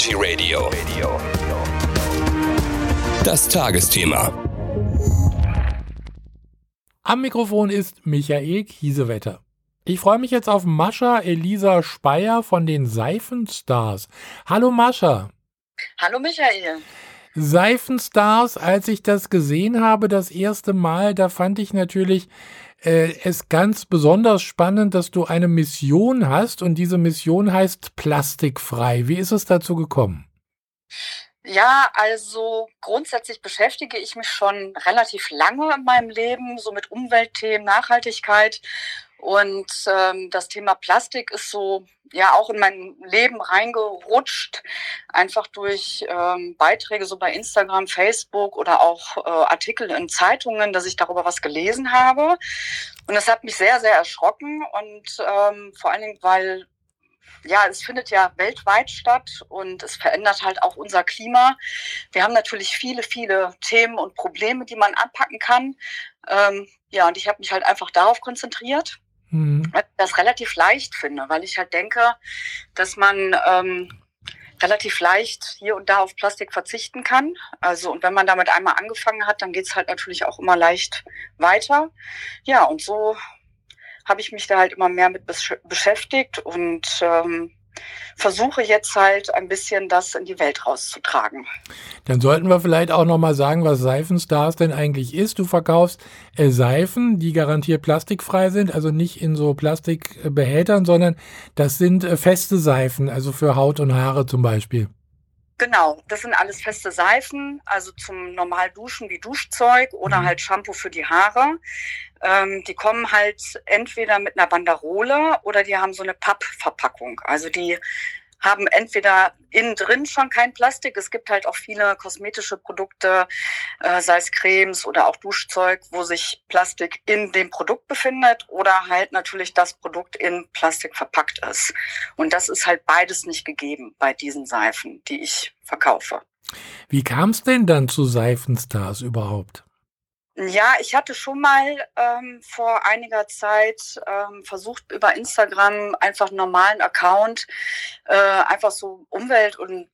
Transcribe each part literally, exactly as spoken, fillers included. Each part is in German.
Energy Radio. Das Tagesthema. Am Mikrofon ist Michael Kiesewetter. Ich freue mich jetzt auf Mascha Elisa Speyer von den Seifenstars. Hallo Mascha. Hallo Michael. Seifenstars, als ich das gesehen habe das erste Mal, da fand ich natürlich äh, es ganz besonders spannend, dass du eine Mission hast und diese Mission heißt plastikfrei. Wie ist es dazu gekommen? Ja, also grundsätzlich beschäftige ich mich schon relativ lange in meinem Leben, so mit Umweltthemen, Nachhaltigkeit. Und ähm, das Thema Plastik ist so ja auch in mein Leben reingerutscht, einfach durch ähm, Beiträge so bei Instagram, Facebook oder auch äh, Artikel in Zeitungen, dass ich darüber was gelesen habe. Und das hat mich sehr, sehr erschrocken und ähm, vor allen Dingen, weil ja, es findet ja weltweit statt und es verändert halt auch unser Klima. Wir haben natürlich viele, viele Themen und Probleme, die man anpacken kann. Ähm, ja, und ich habe mich halt einfach darauf konzentriert, mhm. weil ich das relativ leicht finde, weil ich halt denke, dass man ähm, relativ leicht hier und da auf Plastik verzichten kann. Also, und wenn man damit einmal angefangen hat, dann geht's halt natürlich auch immer leicht weiter. Ja, und so habe ich mich da halt immer mehr mit besch- beschäftigt und ähm, versuche jetzt halt ein bisschen das in die Welt rauszutragen. Dann sollten wir vielleicht auch noch mal sagen, was Seifenstars denn eigentlich ist. Du verkaufst äh, Seifen, die garantiert plastikfrei sind, also nicht in so Plastikbehältern, sondern das sind äh, feste Seifen, also für Haut und Haare zum Beispiel. Genau, das sind alles feste Seifen, also zum normal Duschen wie Duschzeug oder halt Shampoo für die Haare. Ähm, die kommen halt entweder mit einer Banderole oder die haben so eine Pappverpackung. Also die haben entweder innen drin schon kein Plastik. Es gibt halt auch viele kosmetische Produkte, äh, sei es Cremes oder auch Duschzeug, wo sich Plastik in dem Produkt befindet oder halt natürlich das Produkt in Plastik verpackt ist. Und das ist halt beides nicht gegeben bei diesen Seifen, die ich verkaufe. Wie kam es denn dann zu Seifenstars überhaupt? Ja, ich hatte schon mal ähm, vor einiger Zeit ähm, versucht, über Instagram einfach einen normalen Account, äh, einfach so Umwelt- und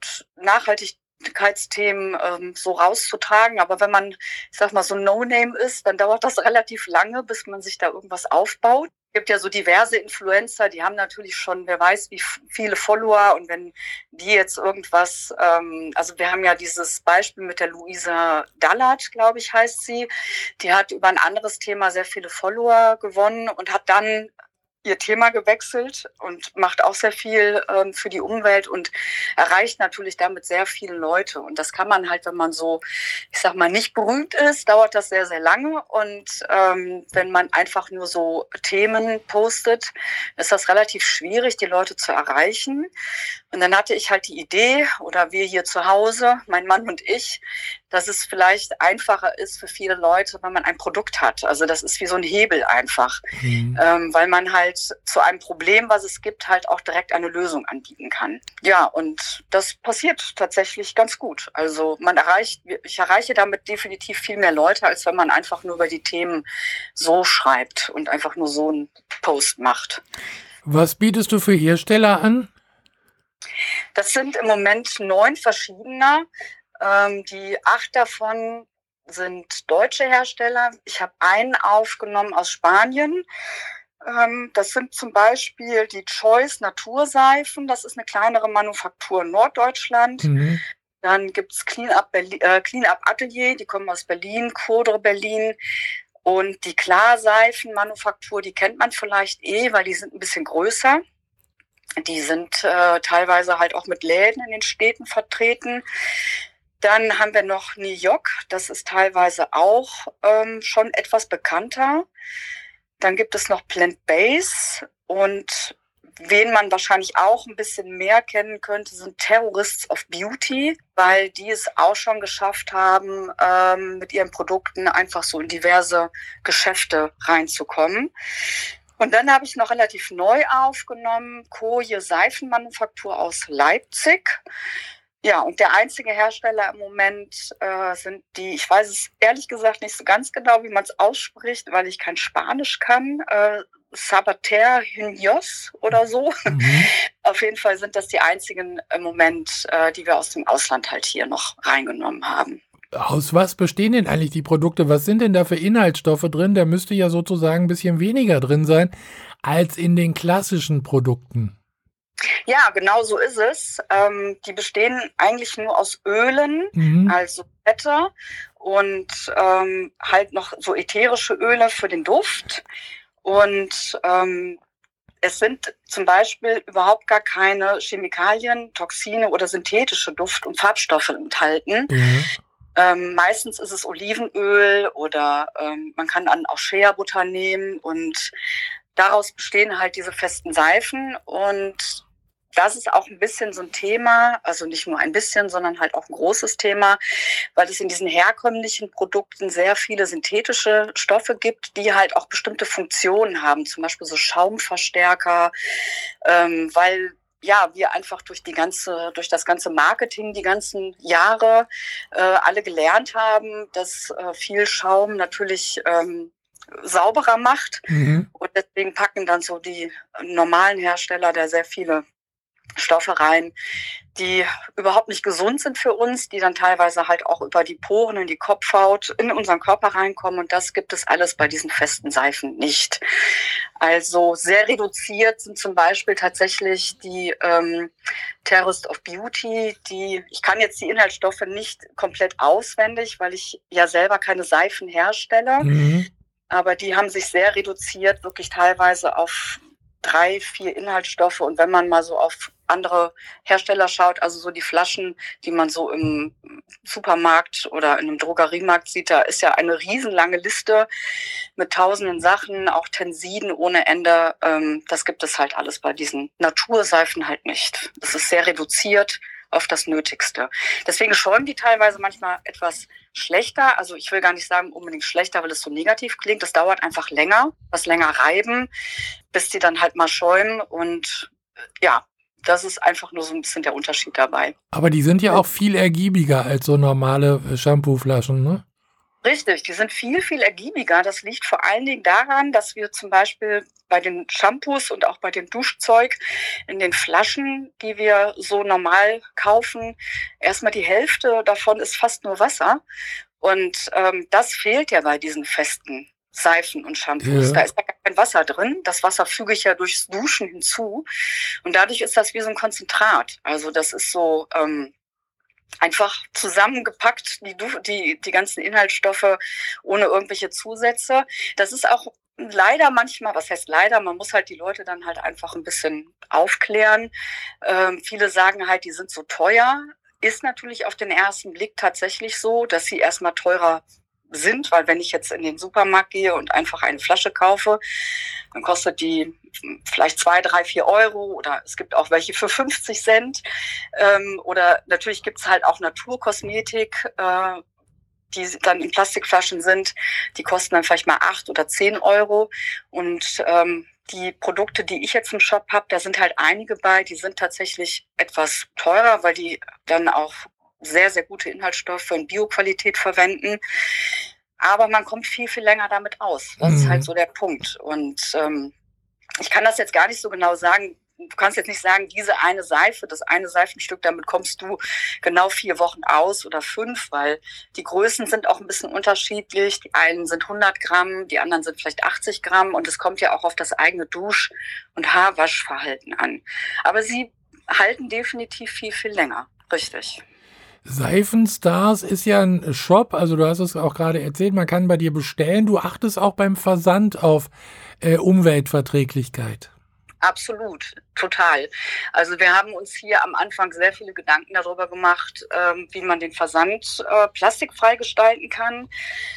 Nachhaltigkeitsthemen ähm, so rauszutragen. Aber wenn man, ich sag mal, so No-Name ist, dann dauert das relativ lange, bis man sich da irgendwas aufbaut. Es gibt ja so diverse Influencer, die haben natürlich schon, wer weiß, wie viele Follower. Und wenn die jetzt irgendwas, ähm, also wir haben ja dieses Beispiel mit der Luisa Dallert, glaube ich, heißt sie. Die hat über ein anderes Thema sehr viele Follower gewonnen und hat dann ihr Thema gewechselt und macht auch sehr viel ähm, für die Umwelt und erreicht natürlich damit sehr viele Leute. Und das kann man halt, wenn man so, ich sag mal, nicht berühmt ist, dauert das sehr, sehr lange. Und ähm, wenn man einfach nur so Themen postet, ist das relativ schwierig, die Leute zu erreichen. Und dann hatte ich halt die Idee, oder wir hier zu Hause, mein Mann und ich, dass es vielleicht einfacher ist für viele Leute, wenn man ein Produkt hat. Also das ist wie so ein Hebel einfach, mhm. ähm, weil man halt zu einem Problem, was es gibt, halt auch direkt eine Lösung anbieten kann. Ja, und das passiert tatsächlich ganz gut. Also man erreicht, ich erreiche damit definitiv viel mehr Leute, als wenn man einfach nur über die Themen so schreibt und einfach nur so einen Post macht. Was bietest du für Hersteller an? Das sind im Moment neun verschiedene. Ähm, die acht davon sind deutsche Hersteller. Ich habe einen aufgenommen aus Spanien. Ähm, das sind zum Beispiel die Choice Naturseifen. Das ist eine kleinere Manufaktur in Norddeutschland. Mhm. Dann gibt's Clean Up, Berlin, äh, Clean Up Atelier, die kommen aus Berlin, Codre Berlin. Und die Klarseifen-Manufaktur, die kennt man vielleicht eh, weil die sind ein bisschen größer. Die sind äh, teilweise halt auch mit Läden in den Städten vertreten. Dann haben wir noch New York, das ist teilweise auch ähm, schon etwas bekannter. Dann gibt es noch Plant Base und wen man wahrscheinlich auch ein bisschen mehr kennen könnte, sind Terrorists of Beauty, weil die es auch schon geschafft haben, ähm, mit ihren Produkten einfach so in diverse Geschäfte reinzukommen. Und dann habe ich noch relativ neu aufgenommen, Koje Seifenmanufaktur aus Leipzig. Ja, und der einzige Hersteller im Moment äh, sind die, ich weiß es ehrlich gesagt nicht so ganz genau, wie man es ausspricht, weil ich kein Spanisch kann, äh, Sabater Hünyos oder so. Mhm. Auf jeden Fall sind das die einzigen im Moment, äh, die wir aus dem Ausland halt hier noch reingenommen haben. Aus was bestehen denn eigentlich die Produkte? Was sind denn da für Inhaltsstoffe drin? Da müsste ja sozusagen ein bisschen weniger drin sein als in den klassischen Produkten. Ja, genau so ist es. Ähm, die bestehen eigentlich nur aus Ölen, Mhm. also Fette und ähm, halt noch so ätherische Öle für den Duft. Und ähm, es sind zum Beispiel überhaupt gar keine Chemikalien, Toxine oder synthetische Duft- und Farbstoffe enthalten. Ja. Ähm, meistens ist es Olivenöl oder ähm, man kann dann auch Shea-Butter nehmen und daraus bestehen halt diese festen Seifen und das ist auch ein bisschen so ein Thema, also nicht nur ein bisschen, sondern halt auch ein großes Thema, weil es in diesen herkömmlichen Produkten sehr viele synthetische Stoffe gibt, die halt auch bestimmte Funktionen haben, zum Beispiel so Schaumverstärker, ähm, weil ja, wir einfach durch die ganze, durch das ganze Marketing die ganzen Jahre äh, alle gelernt haben, dass äh, viel Schaum natürlich ähm, sauberer macht. Mhm. Und deswegen packen dann so die normalen Hersteller da sehr viele Stoffe rein, die überhaupt nicht gesund sind für uns, die dann teilweise halt auch über die Poren in die Kopfhaut in unseren Körper reinkommen. Und das gibt es alles bei diesen festen Seifen nicht. Also sehr reduziert sind zum Beispiel tatsächlich die ähm, Terrorist of Beauty, die, ich kann jetzt die Inhaltsstoffe nicht komplett auswendig, weil ich ja selber keine Seifen herstelle, Mhm. aber die haben sich sehr reduziert, wirklich teilweise auf drei, vier Inhaltsstoffe. Und wenn man mal so auf andere Hersteller schaut, also so die Flaschen, die man so im Supermarkt oder in einem Drogeriemarkt sieht, da ist ja eine riesenlange Liste mit tausenden Sachen, auch Tensiden ohne Ende. Das gibt es halt alles bei diesen Naturseifen halt nicht. Das ist sehr reduziert auf das Nötigste. Deswegen schäumen die teilweise manchmal etwas schlechter. Also ich will gar nicht sagen unbedingt schlechter, weil es so negativ klingt. Das dauert einfach länger, was länger reiben, bis die dann halt mal schäumen. Und ja, das ist einfach nur so ein bisschen der Unterschied dabei. Aber die sind ja auch viel ergiebiger als so normale Shampooflaschen, ne? Richtig, die sind viel, viel ergiebiger. Das liegt vor allen Dingen daran, dass wir zum Beispiel bei den Shampoos und auch bei dem Duschzeug in den Flaschen, die wir so normal kaufen, erstmal die Hälfte davon ist fast nur Wasser. Und ähm, das fehlt ja bei diesen festen Seifen und Shampoos. Ja. Da ist ja gar kein Wasser drin. Das Wasser füge ich ja durchs Duschen hinzu. Und dadurch ist das wie so ein Konzentrat. Also das ist so ähm, einfach zusammengepackt, die, die, die ganzen Inhaltsstoffe ohne irgendwelche Zusätze. Das ist auch leider manchmal, was heißt leider, man muss halt die Leute dann halt einfach ein bisschen aufklären. Ähm, viele sagen halt, die sind so teuer. Ist natürlich auf den ersten Blick tatsächlich so, dass sie erstmal teurer sind, weil wenn ich jetzt in den Supermarkt gehe und einfach eine Flasche kaufe, dann kostet die vielleicht zwei, drei, vier Euro oder es gibt auch welche für fünfzig Cent. Ähm, oder natürlich gibt es halt auch Naturkosmetik, äh, die dann in Plastikflaschen sind. Die kosten dann vielleicht mal acht oder zehn Euro. Und ähm, die Produkte, die ich jetzt im Shop habe, da sind halt einige bei, die sind tatsächlich etwas teurer, weil die dann auch sehr, sehr gute Inhaltsstoffe in Bioqualität verwenden. Aber man kommt viel, viel länger damit aus. Das mhm. ist halt so der Punkt. Und ähm, ich kann das jetzt gar nicht so genau sagen. Du kannst jetzt nicht sagen, diese eine Seife, das eine Seifenstück, damit kommst du genau vier Wochen aus oder fünf, weil die Größen sind auch ein bisschen unterschiedlich. Die einen sind hundert Gramm, die anderen sind vielleicht achtzig Gramm und es kommt ja auch auf das eigene Dusch- und Haarwaschverhalten an. Aber sie halten definitiv viel, viel länger. Richtig. Seifenstars ist ja ein Shop, also du hast es auch gerade erzählt, man kann bei dir bestellen. Du achtest auch beim Versand auf äh, Umweltverträglichkeit. Absolut, total. Also wir haben uns hier am Anfang sehr viele Gedanken darüber gemacht, ähm, wie man den Versand äh, plastikfrei gestalten kann.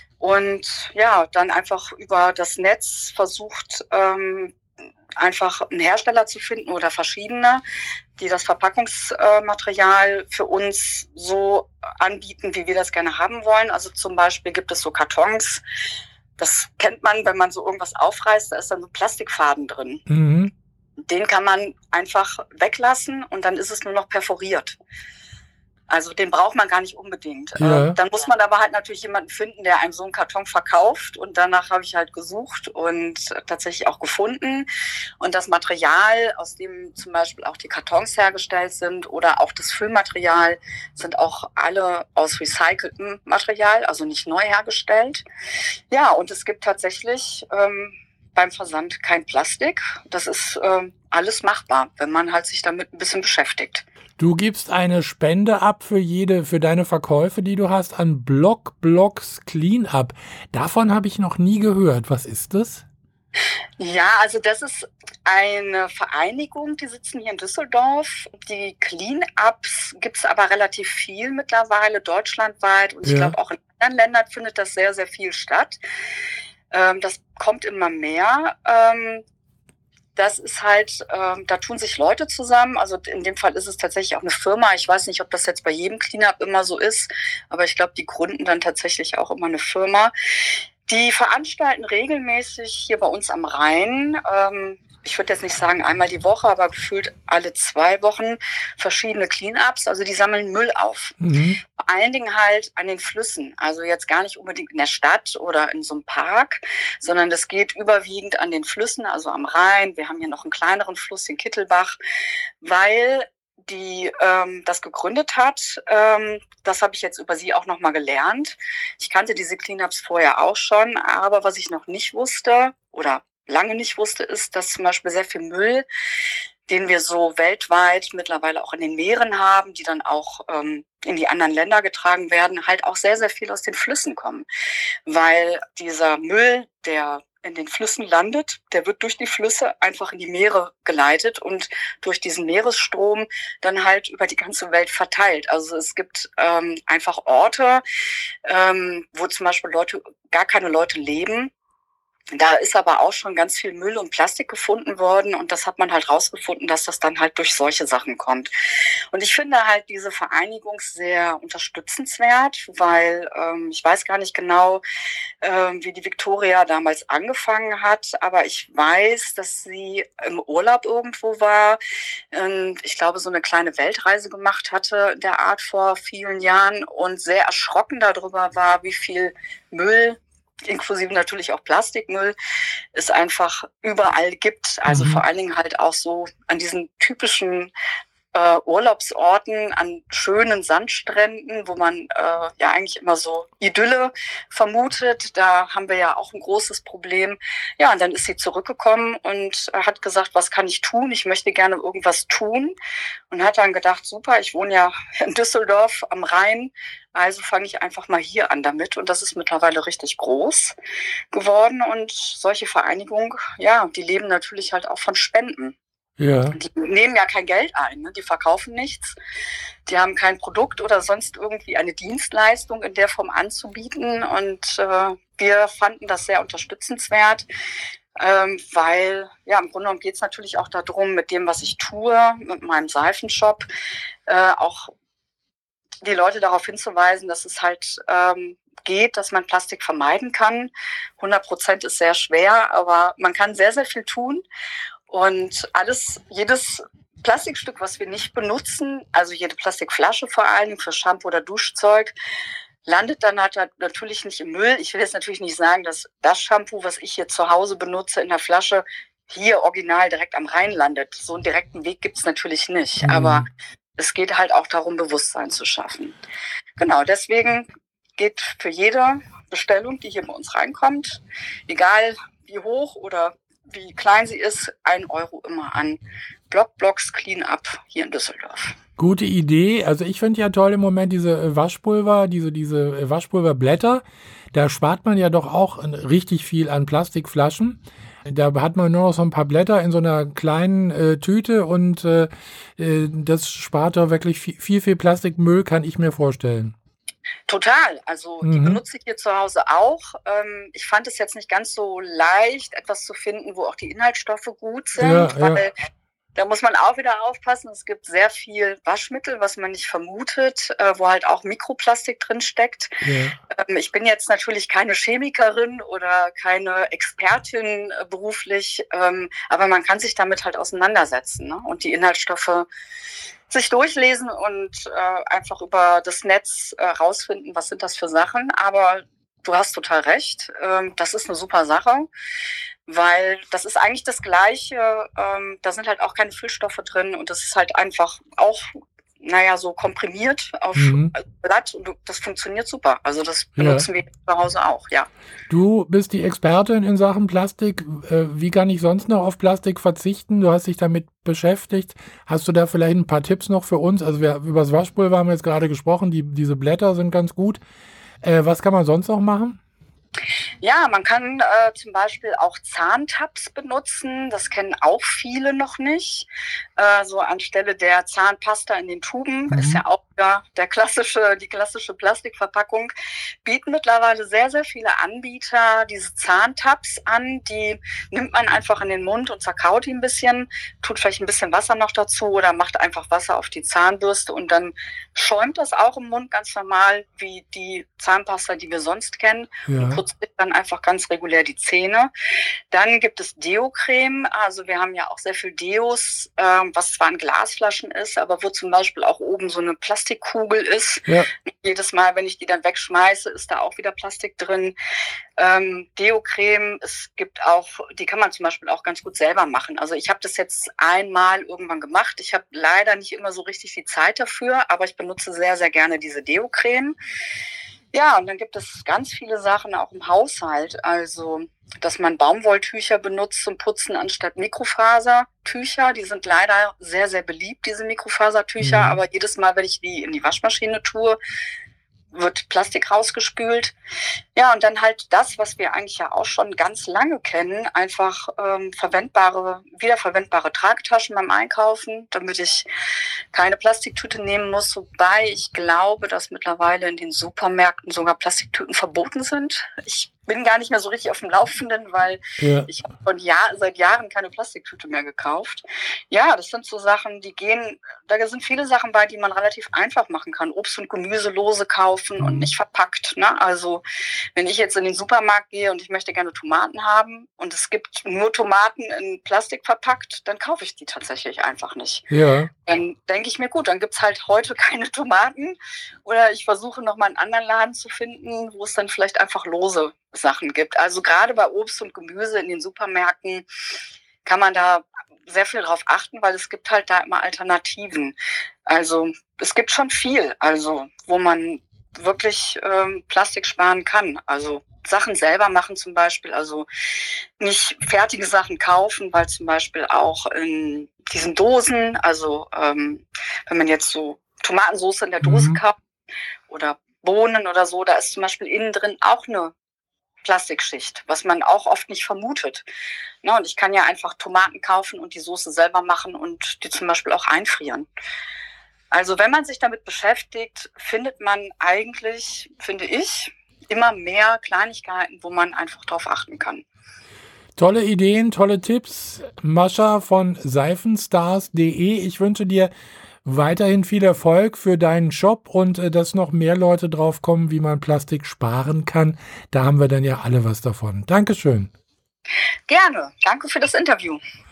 Und ja, dann einfach über das Netz versucht, ähm, einfach einen Hersteller zu finden oder verschiedene, die das Verpackungsmaterial für uns so anbieten, wie wir das gerne haben wollen. Also zum Beispiel gibt es so Kartons, das kennt man, wenn man so irgendwas aufreißt, da ist dann so Plastikfaden drin. Mhm. Den kann man einfach weglassen und dann ist es nur noch perforiert. Also den braucht man gar nicht unbedingt. Ja. Äh, dann muss man aber halt natürlich jemanden finden, der einem so einen Karton verkauft. Und danach habe ich halt gesucht und tatsächlich auch gefunden. Und das Material, aus dem zum Beispiel auch die Kartons hergestellt sind oder auch das Füllmaterial, sind auch alle aus recyceltem Material, also nicht neu hergestellt. Ja, und es gibt tatsächlich ähm, beim Versand kein Plastik. Das ist ähm, alles machbar, wenn man halt sich damit ein bisschen beschäftigt. Du gibst eine Spende ab für jede, für deine Verkäufe, die du hast, an BlogBlocks Cleanup. Davon habe ich noch nie gehört. Was ist das? Ja, also das ist eine Vereinigung, die sitzen hier in Düsseldorf. Die Cleanups gibt es aber relativ viel mittlerweile, deutschlandweit. Und ich Ja. glaube, auch in anderen Ländern findet das sehr, sehr viel statt. Ähm, das kommt immer mehr. Ähm, Das ist halt, ähm, da tun sich Leute zusammen. Also in dem Fall ist es tatsächlich auch eine Firma. Ich weiß nicht, ob das jetzt bei jedem Cleanup immer so ist, aber ich glaube, die gründen dann tatsächlich auch immer eine Firma. Die veranstalten regelmäßig hier bei uns am Rhein, ähm, ich würde jetzt nicht sagen einmal die Woche, aber gefühlt alle zwei Wochen verschiedene Cleanups. Also die sammeln Müll auf. Mhm. Vor allen Dingen halt an den Flüssen. Also jetzt gar nicht unbedingt in der Stadt oder in so einem Park, sondern das geht überwiegend an den Flüssen, also am Rhein. Wir haben hier noch einen kleineren Fluss, den Kittelbach, weil die ähm, das gegründet hat. Ähm, das habe ich jetzt über sie auch nochmal gelernt. Ich kannte diese Cleanups vorher auch schon, aber was ich noch nicht wusste oder lange nicht wusste, ist, dass zum Beispiel sehr viel Müll, den wir so weltweit mittlerweile auch in den Meeren haben, die dann auch ähm, in die anderen Länder getragen werden, halt auch sehr, sehr viel aus den Flüssen kommen. Weil dieser Müll, der in den Flüssen landet, der wird durch die Flüsse einfach in die Meere geleitet und durch diesen Meeresstrom dann halt über die ganze Welt verteilt. Also es gibt ähm, einfach Orte, ähm, wo zum Beispiel Leute, gar keine Leute leben. Da ist aber auch schon ganz viel Müll und Plastik gefunden worden und das hat man halt rausgefunden, dass das dann halt durch solche Sachen kommt. Und ich finde halt diese Vereinigung sehr unterstützenswert, weil ähm, ich weiß gar nicht genau, ähm, wie die Victoria damals angefangen hat, aber ich weiß, dass sie im Urlaub irgendwo war und ich glaube, so eine kleine Weltreise gemacht hatte der Art vor vielen Jahren und sehr erschrocken darüber war, wie viel Müll, inklusive natürlich auch Plastikmüll, es einfach überall gibt. Also Mhm. vor allen Dingen halt auch so an diesen typischen äh, Urlaubsorten, an schönen Sandstränden, wo man äh, ja eigentlich immer so Idylle vermutet. Da haben wir ja auch ein großes Problem. Ja, und dann ist sie zurückgekommen und äh, hat gesagt, was kann ich tun? Ich möchte gerne irgendwas tun. Und hat dann gedacht, super, ich wohne ja in Düsseldorf am Rhein, also fange ich einfach mal hier an damit. Und das ist mittlerweile richtig groß geworden. Und solche Vereinigungen, ja, die leben natürlich halt auch von Spenden. Ja. Die nehmen ja kein Geld ein, ne? Die verkaufen nichts. Die haben kein Produkt oder sonst irgendwie eine Dienstleistung in der Form anzubieten. Und äh, wir fanden das sehr unterstützenswert, ähm, weil ja im Grunde genommen geht es natürlich auch darum, mit dem, was ich tue, mit meinem Seifenshop, äh, auch die Leute darauf hinzuweisen, dass es halt ähm, geht, dass man Plastik vermeiden kann. hundert Prozent ist sehr schwer, aber man kann sehr, sehr viel tun. Und alles, jedes Plastikstück, was wir nicht benutzen, also jede Plastikflasche vor allem für Shampoo oder Duschzeug, landet dann halt natürlich nicht im Müll. Ich will jetzt natürlich nicht sagen, dass das Shampoo, was ich hier zu Hause benutze in der Flasche, hier original direkt am Rhein landet. So einen direkten Weg gibt's natürlich nicht. Mhm. Aber es geht halt auch darum, Bewusstsein zu schaffen. Genau, deswegen geht für jede Bestellung, die hier bei uns reinkommt, egal wie hoch oder wie klein sie ist, ein Euro immer an BlogBlocks Cleanup hier in Düsseldorf. Gute Idee. Also ich finde ja toll im Moment diese äh, Waschpulver, diese, diese äh, Waschpulverblätter. Da spart man ja doch auch äh, richtig viel an Plastikflaschen. Da hat man nur noch so ein paar Blätter in so einer kleinen äh, Tüte und äh, äh, das spart doch wirklich viel, viel, viel Plastikmüll, kann ich mir vorstellen. Total. Also die Mhm. benutze ich hier zu Hause auch. Ähm, ich fand es jetzt nicht ganz so leicht, etwas zu finden, wo auch die Inhaltsstoffe gut sind, Ja, ja. weil Da muss man auch wieder aufpassen. Es gibt sehr viel Waschmittel, was man nicht vermutet, äh, wo halt auch Mikroplastik drin steckt. Ja. Ähm, ich bin jetzt natürlich keine Chemikerin oder keine Expertin äh, beruflich, ähm, aber man kann sich damit halt auseinandersetzen, ne? Und die Inhaltsstoffe sich durchlesen und äh, einfach über das Netz äh, rausfinden, was sind das für Sachen. Aber du hast total recht. Ähm, das ist eine super Sache, weil das ist eigentlich das Gleiche. Ähm, da sind halt auch keine Füllstoffe drin und das ist halt einfach auch, naja, so komprimiert auf Mhm. Blatt und das funktioniert super. Also das Ja. benutzen wir zu Hause auch, ja. Du bist die Expertin in Sachen Plastik. Äh, Wie kann ich sonst noch auf Plastik verzichten? Du hast dich damit beschäftigt. Hast du da vielleicht ein paar Tipps noch für uns? Also wir, über das Waschpulver haben wir jetzt gerade gesprochen. Die, diese Blätter sind ganz gut. Äh, was kann man sonst noch machen? Ja, man kann äh, zum Beispiel auch Zahntabs benutzen. Das kennen auch viele noch nicht. Äh, so anstelle der Zahnpasta in den Tuben Mhm. ist ja auch ja, der klassische, die klassische Plastikverpackung. Bieten mittlerweile sehr, sehr viele Anbieter diese Zahntabs an. Die nimmt man einfach in den Mund und zerkaut die ein bisschen, tut vielleicht ein bisschen Wasser noch dazu oder macht einfach Wasser auf die Zahnbürste und dann schäumt das auch im Mund ganz normal wie die Zahnpasta, die wir sonst kennen. Und Ja. putzt sich dann einfach ganz regulär die Zähne. Dann gibt es Deo-Creme. Also wir haben ja auch sehr viel Deos, ähm, was zwar in Glasflaschen ist, aber wo zum Beispiel auch oben so eine Plastikkugel ist. Ja. Jedes Mal, wenn ich die dann wegschmeiße, ist da auch wieder Plastik drin. Ähm, Deo-Creme, es gibt auch, die kann man zum Beispiel auch ganz gut selber machen. Also ich habe das jetzt einmal irgendwann gemacht. Ich habe leider nicht immer so richtig die Zeit dafür, aber ich benutze sehr, sehr gerne diese Deo-Creme. Ja, und dann gibt es ganz viele Sachen auch im Haushalt. Also, dass man Baumwolltücher benutzt zum Putzen anstatt Mikrofasertücher. Die sind leider sehr, sehr beliebt, diese Mikrofasertücher. Mhm. Aber jedes Mal, wenn ich die in die Waschmaschine tue, wird Plastik rausgespült. Ja, und dann halt das, was wir eigentlich ja auch schon ganz lange kennen, einfach ähm, verwendbare, wiederverwendbare Tragtaschen beim Einkaufen, damit ich keine Plastiktüte nehmen muss. Wobei ich glaube, dass mittlerweile in den Supermärkten sogar Plastiktüten verboten sind. Ich bin gar nicht mehr so richtig auf dem Laufenden, weil Ja. ich habe von Jahr, seit Jahren keine Plastiktüte mehr gekauft. Ja, das sind so Sachen, die gehen, da sind viele Sachen bei, die man relativ einfach machen kann. Obst und Gemüse lose kaufen und Mhm. nicht verpackt, ne? Also wenn ich jetzt in den Supermarkt gehe und ich möchte gerne Tomaten haben und es gibt nur Tomaten in Plastik verpackt, dann kaufe ich die tatsächlich einfach nicht. Ja. Dann denke ich mir, gut, dann gibt's halt heute keine Tomaten oder ich versuche noch mal einen anderen Laden zu finden, wo es dann vielleicht einfach lose Sachen gibt. Also gerade bei Obst und Gemüse in den Supermärkten kann man da sehr viel drauf achten, weil es gibt halt da immer Alternativen. Also es gibt schon viel, also wo man wirklich ähm, Plastik sparen kann. Also Sachen selber machen zum Beispiel, also nicht fertige Sachen kaufen, weil zum Beispiel auch in diesen Dosen, also ähm, wenn man jetzt so Tomatensauce in der Dose Mhm. kauft oder Bohnen oder so, da ist zum Beispiel innen drin auch eine Plastikschicht, was man auch oft nicht vermutet. Ne, und ich kann ja einfach Tomaten kaufen und die Soße selber machen und die zum Beispiel auch einfrieren. Also wenn man sich damit beschäftigt, findet man eigentlich, finde ich, immer mehr Kleinigkeiten, wo man einfach drauf achten kann. Tolle Ideen, tolle Tipps. Mascha von seifenstars punkt de. Ich wünsche dir weiterhin viel Erfolg für deinen Shop und äh, dass noch mehr Leute drauf kommen, wie man Plastik sparen kann. Da haben wir dann ja alle was davon. Dankeschön. Gerne. Danke für das Interview.